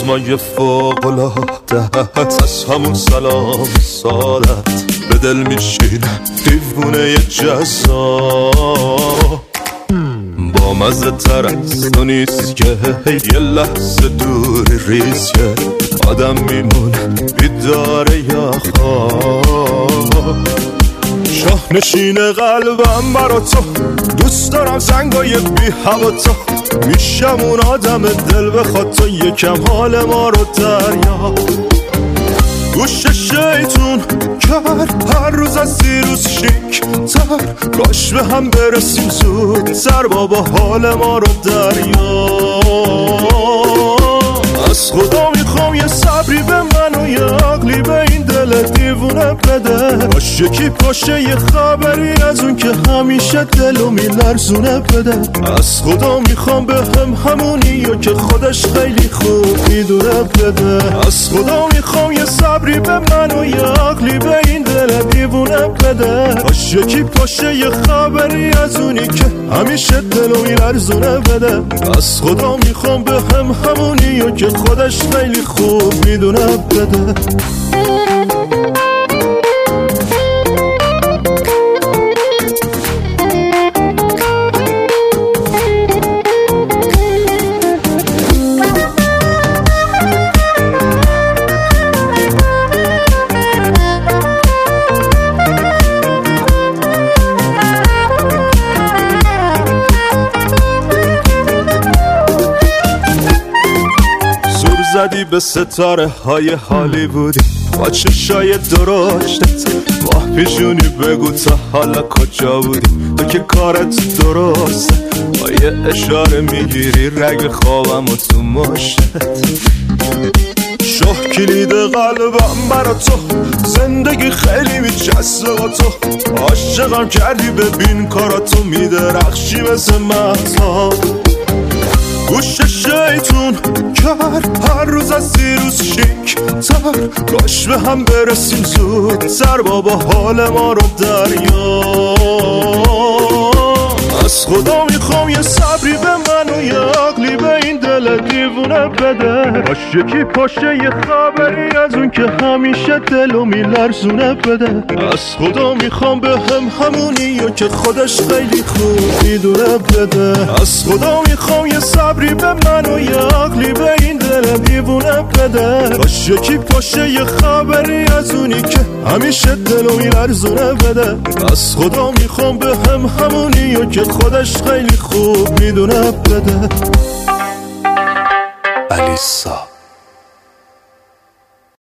چشمای فوق‌العاده‌ات، از همون سلام سالت به دل میشینم دیوونه جزا. با مزه تر از تو نیست که یه لحظه دوری ریز که آدم میمونه بیداره یا خواب. شاهنشین قلبم برا تو، دوست دارم زنگای بی هوا تو، میشم اون آدم دل بخواد تو یکم حال ما رو دریا. گوش شیطون کرد هر روز از دیروز شیک تر، کاش به هم برسیم زود سر بابا حال ما رو دریا. از خدا میخوام یه صبری به من و یه عقلی به این دل دیوونه بده، باش یکی پاشه یه خبری از اون که همیشه دلو میلرزونه بده. از خدا میخوام به همونی و که خودش خیلی خوب میدونه بده. از خدا میخوام یه صبری به من و یه عقلی به این دل دیوونه بده، باش یکی پاشه یه خبری از اونی که همیشه دلو میلرزونه بده. از خدا میخوام به همونی و که خودش خیلی خوب میدونه بده. زدی به ستاره های هالیوودی با چشای درشتت، ماه پیشونی بگو تا حالا کجا بودی تو که کارت درسته، با یه اشاره میگیری رگ خوابم و تو مشتت. شاه کلید قلبم برا تو، زندگی خیلی میچسبه با تو، عاشقم کردی ببین کاراتو میدرخشی مثل مهتاب. گوش شیطون کرد هر روز از دیروز شیک تر، کاش به هم برسیم زود سر بابا حال ما رو دریا. از خدا میخوام یه صبری به من و یه عقلی به این دل دیوونه بده، باش یکی پاشه یه خبری از اون که همیشه دلو میلرزونه بده. از خدا میخوام به همونی و که خودش خیلی خوب میدونه بده. از خدا میخوام یه صبری به من و یه عقلی به این دل دیوونه بده، باش یکی پاشه یه خبری از اونی که همیشه دلو میلرزونه بده. از خدا میخوام به همونی و که خودش خیلی خوب میدونه بده.